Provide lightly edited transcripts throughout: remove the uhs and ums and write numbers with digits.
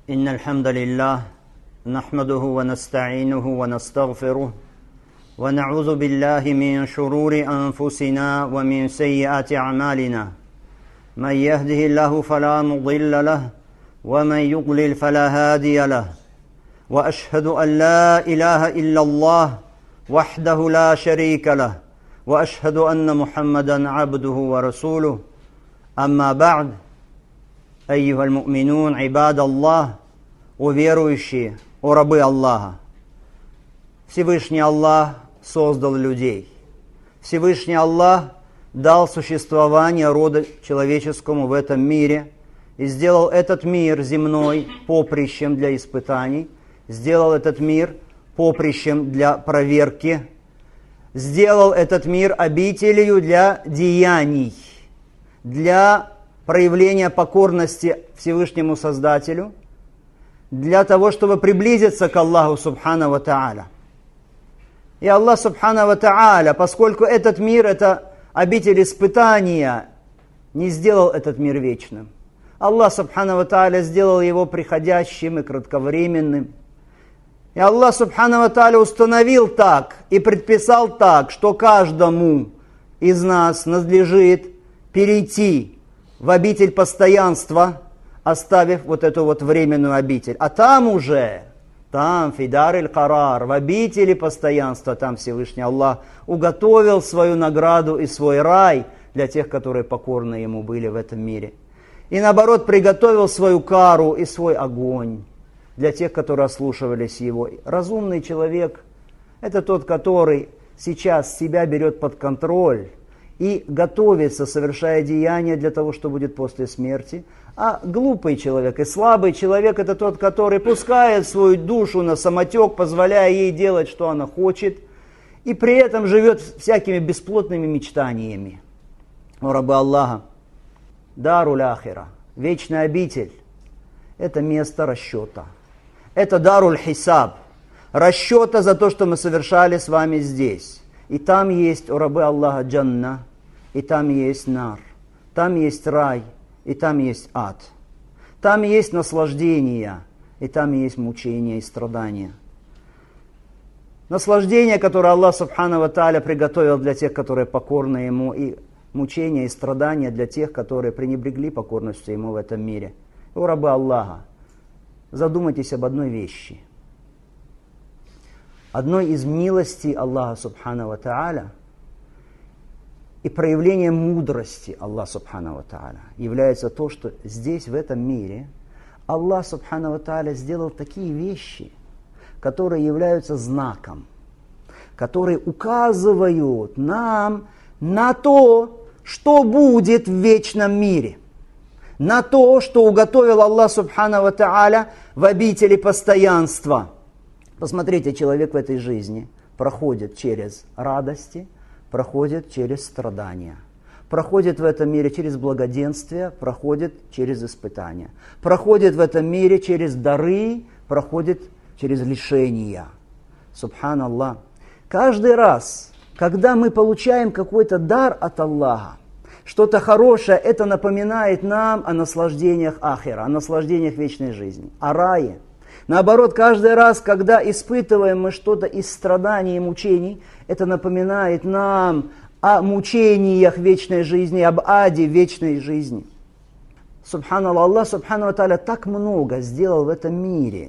إن الحمد لله نحمده ونستعينه ونستغفره ونعوذ بالله من شرور أنفسنا ومن سيئات أعمالنا من يهده الله فلا مضل له ومن يضلل فلا هادي له وأشهد أن لا إله إلا الله وحده لا شريك له وأشهد أن محمدا عبده ورسوله أما بعد أيها المؤمنون عباد الله, о верующие, о рабы Аллаха. Всевышний Аллах создал людей. Всевышний Аллах дал существование роду человеческому в этом мире и сделал этот мир земной поприщем для испытаний, сделал этот мир поприщем для проверки, сделал этот мир обителью для деяний, для проявления покорности Всевышнему Создателю, для того, чтобы приблизиться к Аллаху Субхану ва Тааля. И Аллах Субхану ва Тааля, поскольку этот мир – это обитель испытания, не сделал этот мир вечным. Аллах Субхану ва Тааля сделал его приходящим и кратковременным. И Аллах Субхану ва Тааля установил так и предписал так, что каждому из нас надлежит перейти в обитель постоянства, оставив вот эту вот временную обитель. А там уже, там, фидар иль-карар, в обители постоянства, там Всевышний Аллах уготовил свою награду и свой рай для тех, которые покорны Ему были в этом мире. И наоборот, приготовил свою кару и свой огонь для тех, которые ослушивались Его. Разумный человек – это тот, который сейчас себя берет под контроль и готовится, совершая деяния для того, что будет после смерти. А глупый человек и слабый человек – это тот, который пускает свою душу на самотек, позволяя ей делать, что она хочет, и при этом живет всякими бесплотными мечтаниями. О рабы Аллаха, даруль ахира, вечный обитель – это место расчета. Это даруль хисаб, расчета за то, что мы совершали с вами здесь. И там есть, о рабы Аллаха, джанна, и там есть нар, там есть рай, и там есть ад. Там есть наслаждение, и там есть мучения и страдания. Наслаждение, которое Аллах Субхану ва Тааля приготовил для тех, которые покорны Ему, и мучения и страдания для тех, которые пренебрегли покорностью Ему в этом мире. О рабы Аллаха, задумайтесь об одной вещи. Одной из милостей Аллаха Субхану ва Тааля и проявлением мудрости Аллаха Субхану ва Тааля является то, что здесь, в этом мире, Аллах Субхану ва Тааля сделал такие вещи, которые являются знаком, которые указывают нам на то, что будет в вечном мире, на то, что уготовил Аллах Субхану ва Тааля в обители постоянства. Посмотрите, человек в этой жизни проходит через радости, проходит через страдания, проходит в этом мире через благоденствие, проходит через испытания, проходит в этом мире через дары, проходит через лишения. Субханаллах. Каждый раз, когда мы получаем какой-то дар от Аллаха, что-то хорошее, это напоминает нам о наслаждениях ахира, о наслаждениях вечной жизни, о рае. Наоборот, каждый раз, когда испытываем мы что-то из страданий и мучений, это напоминает нам о мучениях вечной жизни, об аде вечной жизни. Субханаллах, Аллах Субхану ва Тааля так много сделал в этом мире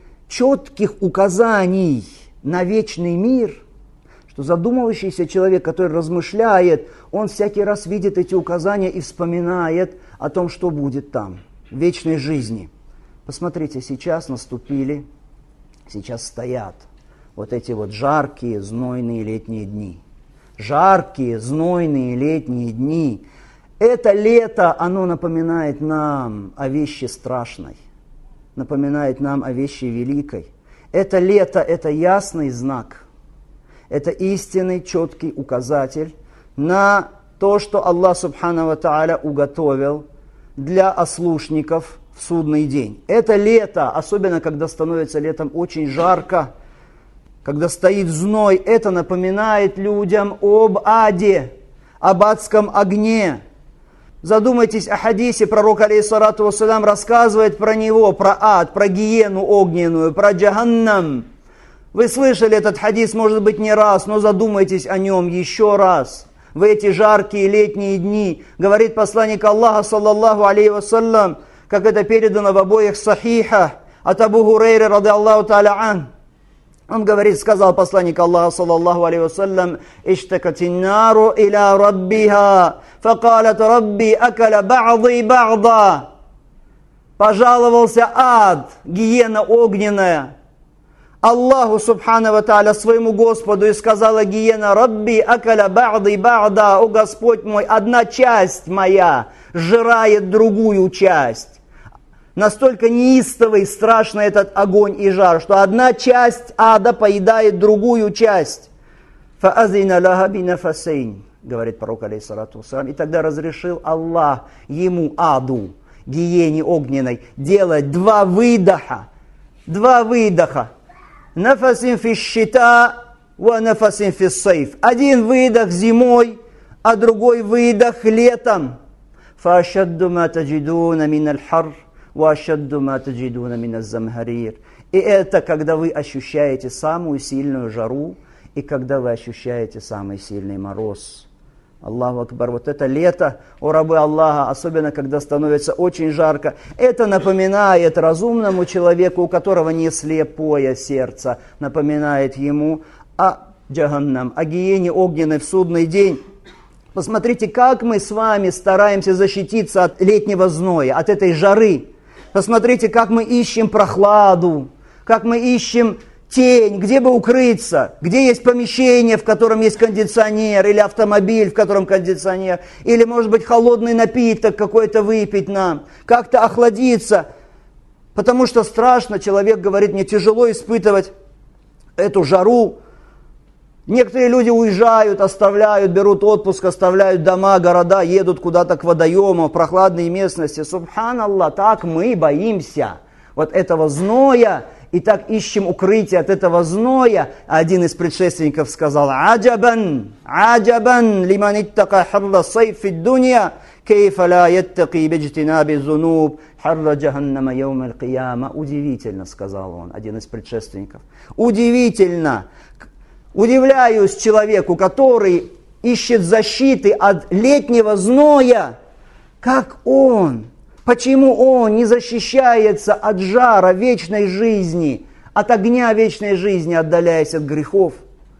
четких указаний на вечный мир, что задумывающийся человек, который размышляет, он всякий раз видит эти указания и вспоминает о том, что будет там, в вечной жизни. Посмотрите, сейчас наступили, сейчас стоят вот эти вот жаркие, знойные летние дни. Жаркие, знойные летние дни. Это лето, оно напоминает нам о вещи страшной, напоминает нам о вещи великой. Это лето, это ясный знак, это истинный, четкий указатель на то, что Аллах Субхану ва Тааля уготовил для ослушников в судный день. Это лето, особенно когда становится летом очень жарко, когда стоит зной, это напоминает людям об аде, об адском огне. Задумайтесь о хадисе, пророк, алейхиссалату вассалям, рассказывает про него, про ад, про гиену огненную, про джаханнам. Вы слышали этот хадис, может быть, не раз, но задумайтесь о нем еще раз. В эти жаркие летние дни, говорит посланник Аллаха, саллаллаху алейхи вассалям, как это передано в обоих сахихах, от Абу Хурейры, ради Аллаху та'аля ан. Он говорит, сказал посланник Аллаха, саллаллаху алейхи вассалям, «Иштакатин нару иля раббиха, факалат рабби акаля ба'ди ба'да». Пожаловался ад, гиена огненная, Аллаху субхану ва тааля, своему Господу, и сказала гиена: «Рабби акаля ба'ди ба'да». «О Господь мой, одна часть моя сжирает другую часть». Настолько неистовый, страшный этот огонь и жар, что одна часть ада поедает другую часть. «Фаазина лаха бинафасейн», говорит пророк, алейхиссалату вассалям, и тогда разрешил Аллах ему, аду, гиене огненной, делать два выдоха. «Нафасин фи щита, ва нафасин фи сайф». Один выдох зимой, а другой выдох летом. «Фашадду ма таджидуна мин аль-хар, ва ашадду ма таджидуна мин аль-замхарир». И это когда вы ощущаете самую сильную жару, и когда вы ощущаете самый сильный мороз. Аллаху акбар. Вот это лето, о рабы Аллаха, особенно когда становится очень жарко, это напоминает разумному человеку, у которого не слепое сердце, напоминает ему о джаханнам, о гиене огненной в судный день. Посмотрите, как мы с вами стараемся защититься от летнего зноя, от этой жары. Посмотрите, как мы ищем прохладу, как мы ищем тень, где бы укрыться, где есть помещение, в котором есть кондиционер, или автомобиль, в котором кондиционер, или, может быть, холодный напиток какой-то выпить нам, как-то охладиться. Потому что страшно, человек говорит, мне тяжело испытывать эту жару. Некоторые люди уезжают, оставляют, берут отпуск, оставляют дома, города, едут куда-то к водоемам, в прохладные местности. Субханаллах, так мы боимся вот этого зноя, и так ищем укрытие от этого зноя. Один из предшественников сказал: «Аджабан, аджабан, лиман иттака харра сайф фи дунья, кейфа ла яттаки биджтинаби зунуб, харра джаханнама яум аль-кияма». Удивительно, сказал он, один из предшественников. Удивительно. Удивляюсь человеку, который ищет защиты от летнего зноя, как он. Почему он не защищается от жара вечной жизни, от огня вечной жизни, отдаляясь от грехов?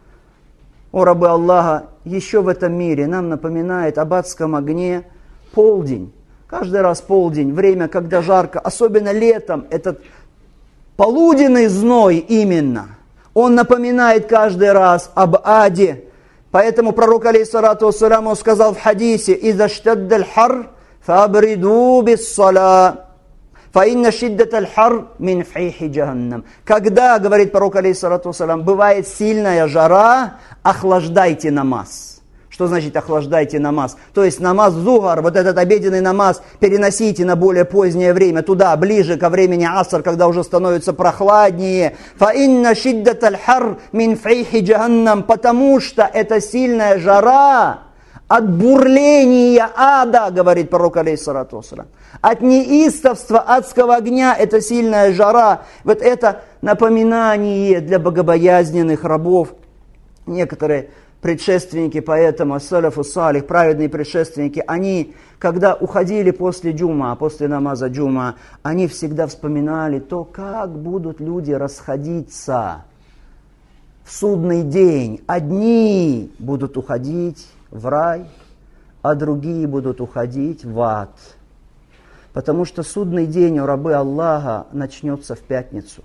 О рабы Аллаха, еще в этом мире нам напоминает об адском огне полдень. Каждый раз полдень, время, когда жарко, особенно летом, этот полуденный зной именно, он напоминает каждый раз об аде. Поэтому пророк, алейхиссалату вассалям, сказал в хадисе: «Иза штаддаль хар, фабриду биссала, фаинна шиддаталь хар мин фейхи джаханнам». Когда, говорит пророк, алейхиссалату вассалям, бывает сильная жара, охлаждайте намаз. Что значит охлаждайте намаз? То есть намаз зухар, вот этот обеденный намаз, переносите на более позднее время, туда, ближе ко времени аср, когда уже становится прохладнее. «Фаинна шиддаталь хар мин фейхи джаханнам», потому что это сильная жара от бурления ада, говорит пророк, алейхиссалату вассалям. От неистовства адского огня, это сильная жара. Вот это напоминание для богобоязненных рабов. Некоторые предшественники, поэтому салафу салих, праведные предшественники, они, когда уходили после джума, после намаза джума, они всегда вспоминали то, как будут люди расходиться в судный день. Одни будут уходить в рай, а другие будут уходить в ад. Потому что судный день у рабы Аллаха начнется в пятницу.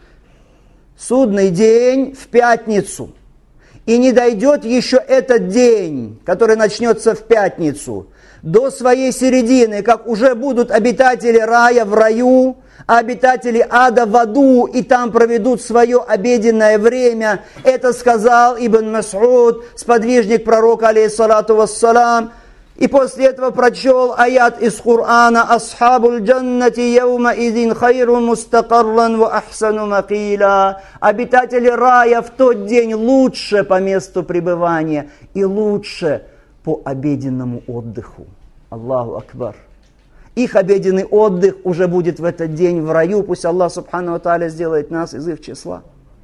Судный день в пятницу. И не дойдет еще этот день, который начнется в пятницу, до своей середины, как уже будут обитатели рая в раю, а обитатели ада в аду, и там проведут свое обеденное время. Это сказал Ибн Мас'уд, сподвижник пророка, алейхиссалату вассалам. И после этого прочел аят из Корана: «Асхабуль джаннати яума идин хайру мустакарран ва ахсану макила». Обитатели рая в тот день лучше по месту пребывания и лучше по обеденному отдыху. Аллаху Акбар. Их обеденный отдых уже будет в этот день в раю. Пусть Аллах Субхану ва Тааля сделает нас из их числа.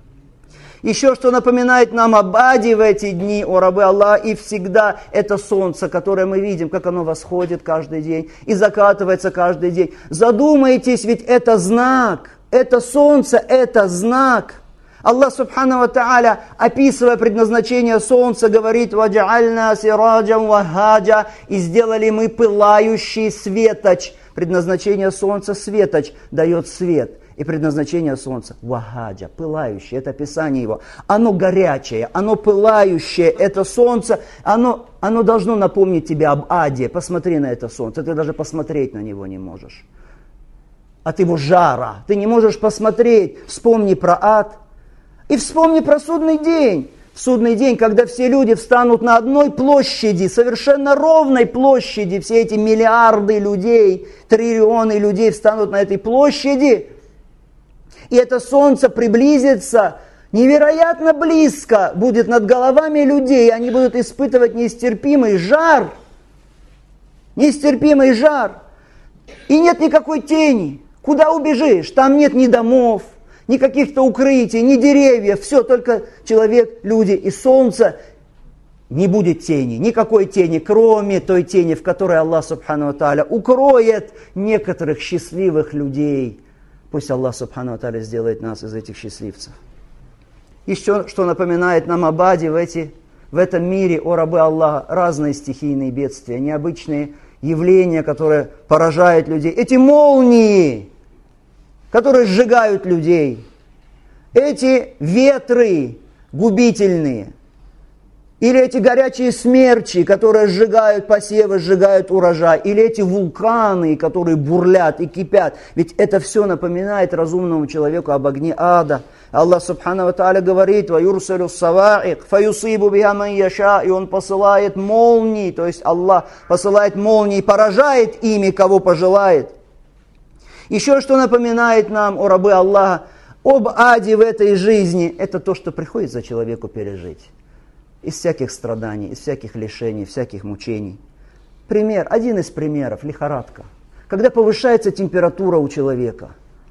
Еще что напоминает нам об аде в эти дни, о рабы Аллаха, и всегда это солнце, которое мы видим, как оно восходит каждый день и закатывается каждый день. Задумайтесь, ведь это знак, это солнце, это знак. Аллах Субхану ва Тааля, описывая предназначение солнца, говорит: «Ваджа'альна сираджам вахаджа», и сделали мы пылающий светоч. Предназначение солнца — светоч, дает свет. И предназначение солнца — вахаджа, пылающее, это описание его. Оно горячее, оно пылающее, это солнце, оно должно напомнить тебе об аде. Посмотри на это солнце, ты даже посмотреть на него не можешь. От его жара ты не можешь посмотреть. Вспомни про ад и вспомни про судный день. В судный день, когда все люди встанут на одной площади, совершенно ровной площади, все эти миллиарды людей, триллионы людей встанут на этой площади, и это солнце приблизится, невероятно близко будет над головами людей, они будут испытывать нестерпимый жар. Нестерпимый жар. И нет никакой тени. Куда убежишь? Там нет ни домов, ни каких-то укрытий, ни деревьев. Все, только человек, люди и солнце. Не будет тени, никакой тени, кроме той тени, в которой Аллах Субхану ва Тааля укроет некоторых счастливых людей. Пусть Аллах Субхану ва Тааля сделает нас из этих счастливцев. Еще что напоминает нам об аде в этом мире, о рабы Аллаха, разные стихийные бедствия, необычные явления, которые поражают людей. Эти молнии, которые сжигают людей. Эти ветры губительные. Или эти горячие смерчи, которые сжигают посевы, сжигают урожай. Или эти вулканы, которые бурлят и кипят. Ведь это все напоминает разумному человеку об огне ада. Аллах Субхану ва Тааля говорит: «Ваюрсалю ссаваик, фаюсибу биха ман яша», и Он посылает молнии, то есть Аллах посылает молнии, поражает ими, кого пожелает. Еще что напоминает нам, о рабы Аллаха, об аде в этой жизни, это то, что приходится человеку пережить. Из всяких страданий, из всяких лишений, всяких мучений. Пример, один из примеров, лихорадка. Когда повышается температура у человека,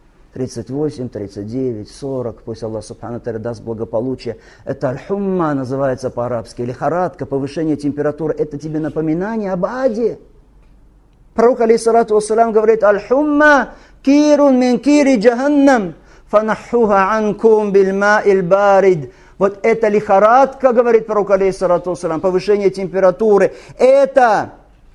38, 39, 40, пусть Аллах Субхану ва Тааля даст благополучие. Это аль-хумма называется по-арабски. Лихорадка, повышение температуры, это тебе напоминание об аде. Пророк, алейхиссалату вассалям, говорит: аль-хумма кирун мин кири джаханнам, фанахуха анкум бильма иль-барид. Вот эта лихорадка, говорит пророк, алейхиссалату вассалям, повышение температуры, это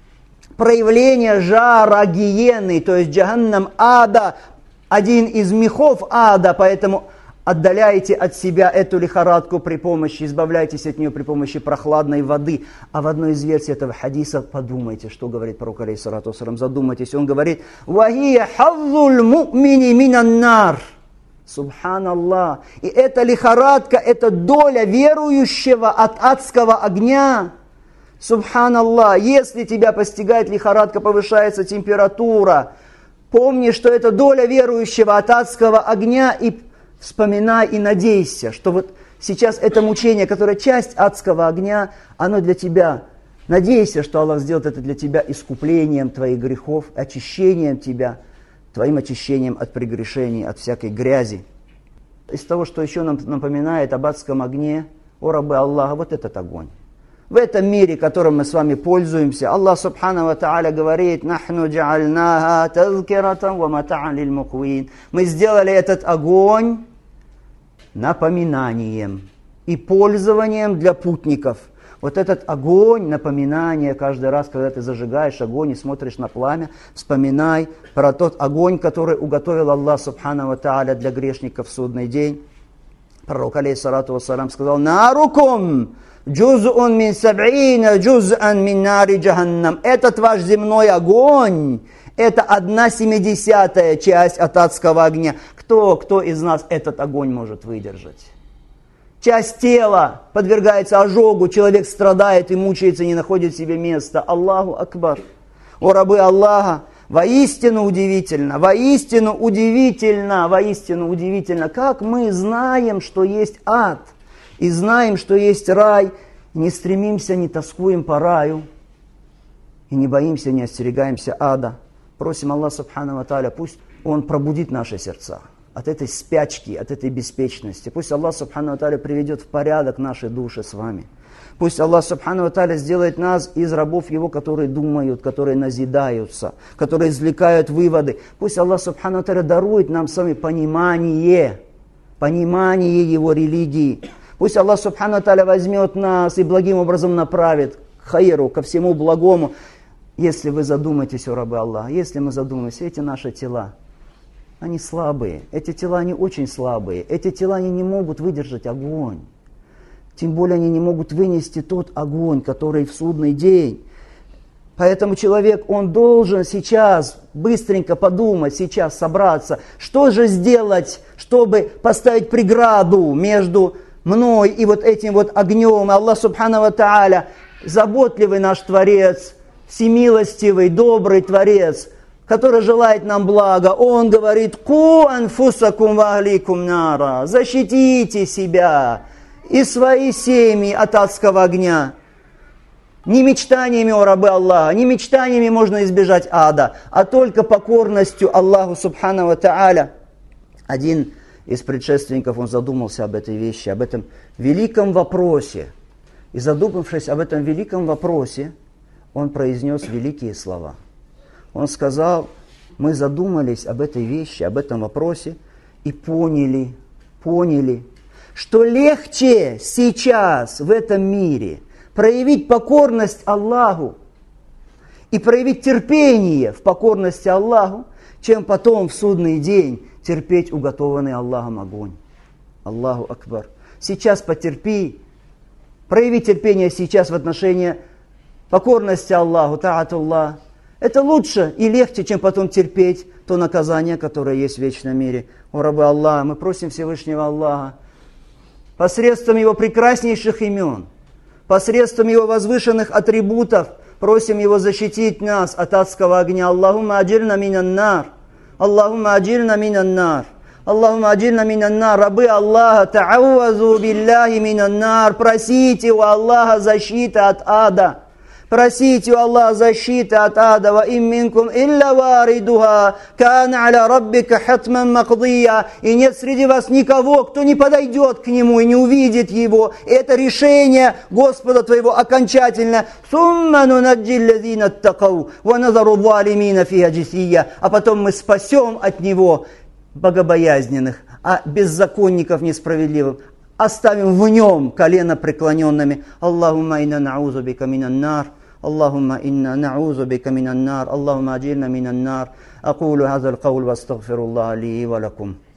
проявление жара гиены, то есть джаханнам, ада, один из мехов ада, поэтому отдаляйте от себя эту лихорадку при помощи, избавляйтесь от нее при помощи прохладной воды. А в одной из версий этого хадиса подумайте, что говорит пророк, алейхиссалату вассалям, задумайтесь. Он говорит: «Вахия хаззуль му'мини минан нар». Субханаллах. И эта лихорадка, это доля верующего от адского огня. Субханаллах. Если тебя постигает лихорадка, повышается температура, помни, что это доля верующего от адского огня, и вспоминай и надейся, что вот сейчас это мучение, которое часть адского огня, оно для тебя. Надейся, что Аллах сделает это для тебя искуплением твоих грехов, очищением тебя, твоим очищением от прегрешений, от всякой грязи. Из того, что еще нам напоминает об адском огне, о рабы Аллаха, вот этот огонь. В этом мире, которым мы с вами пользуемся, Аллах Субхану ва Тааля говорит: «Нахну джа'альнаха тазкиратан ва мата'ан лиль муквин». Мы сделали этот огонь напоминанием и пользованием для путников. Вот этот огонь, напоминание, каждый раз, когда ты зажигаешь огонь и смотришь на пламя, вспоминай про тот огонь, который уготовил Аллах Субхану ва Тааля для грешников в судный день. Пророк, алейхиссалату вассалям, сказал: «Нарукум джуз'ун мин саб'ина джуз'ан мин нари джаханнам». Этот ваш земной огонь, это 1/70 часть от адского огня. Кто из нас этот огонь может выдержать? Часть тела подвергается ожогу, человек страдает и мучается, не находит себе места. Аллаху Акбар. О рабы Аллаха, воистину удивительно, как мы знаем, что есть ад, и знаем, что есть рай, не стремимся, не тоскуем по раю. и не боимся, не остерегаемся ада. Просим Аллаха Субхану ва Тааля, пусть Он пробудит наши сердца от этой спячки, от этой беспечности. Пусть Аллах Субхану ва Тааля приведет в порядок наши души с вами. Пусть Аллах Субхану ва Тааля сделает нас из рабов Его, которые думают, которые назидаются, которые извлекают выводы. Пусть Аллах Субхану ва Тааля дарует нам с вами понимание Его религии. Пусть Аллах Субхану ва Тааля возьмет нас и благим образом направит к хайру, ко всему благому. Если вы задумаетесь, о рабы Аллаха, если мы задумаемся, эти наши тела, они слабые, эти тела, они очень слабые, эти тела, они не могут выдержать огонь. Тем более они не могут вынести тот огонь, который в судный день. Поэтому человек, он должен сейчас быстренько подумать, сейчас собраться, что же сделать, чтобы поставить преграду между мной и вот этим вот огнем. Аллах Субхану ва Тааля, заботливый наш Творец, всемилостивый, добрый Творец, который желает нам блага. Он говорит: «Ку анфусакум ва ахликум нара». Защитите себя и свои семьи от адского огня. Не мечтаниями, о рабы Аллаха, не мечтаниями можно избежать ада, а только покорностью Аллаху Субхану ва Тааля. Один из предшественников, он задумался об этой вещи, об этом великом вопросе. И задумавшись об этом великом вопросе, он произнес великие слова. Он сказал: мы задумались об этой вещи, об этом вопросе и поняли, что легче сейчас в этом мире проявить покорность Аллаху и проявить терпение в покорности Аллаху, чем потом в судный день терпеть уготованный Аллахом огонь. Аллаху Акбар. Сейчас потерпи, прояви терпение сейчас в отношении покорности Аллаху, таатуллах. Это лучше и легче, чем потом терпеть то наказание, которое есть в вечном мире. О рабы Аллаха, мы просим Всевышнего Аллаха посредством Его прекраснейших имен, посредством Его возвышенных атрибутов, просим Его защитить нас от адского огня. Аллахумма аджирна минан нар. Аллахумма аджирна минан нар. Аллахумма аджирна минан нар. Рабы Аллаха, та'аввазу билляхи минан нар. Просите у Аллаха защиты от ада. Просите у Аллаха защиты от ада. Ва ин минкум илля варидуха, кана аля раббика хатман мақдия. И нет среди вас никого, кто не подойдет к нему и не увидит его. Это решение Господа твоего окончательно. Сумма нунаджи ллазина аттақау, ва назару залимина фиха джисия. А потом мы спасем от него богобоязненных, а беззаконников несправедливых оставим в нем колено преклоненными. Аллахумма инна на'узу бика минан нар. اللهم إنا نعوذ بك من النار اللهم أجرنا من النار أقول هذا القول وأستغفر الله لي ولكم